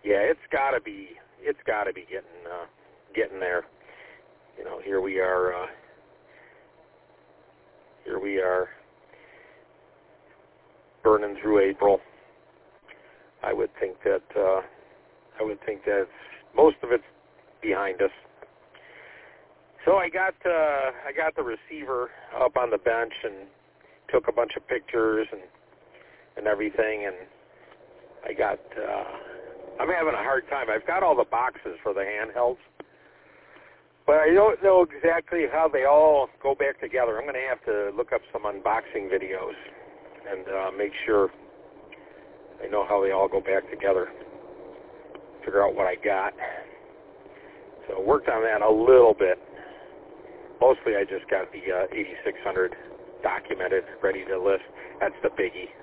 yeah, it's got to be getting there. You know, here we are burning through April. I would think that most of it's behind us. So I got the receiver up on the bench and took a bunch of pictures and everything, and I'm having a hard time. I've got all the boxes for the handhelds, but I don't know exactly how they all go back together. I'm going to have to look up some unboxing videos and make sure I know how they all go back together, figure out what I got. So worked on that a little bit. Mostly I just got the 8600 documented, ready to list. That's the biggie.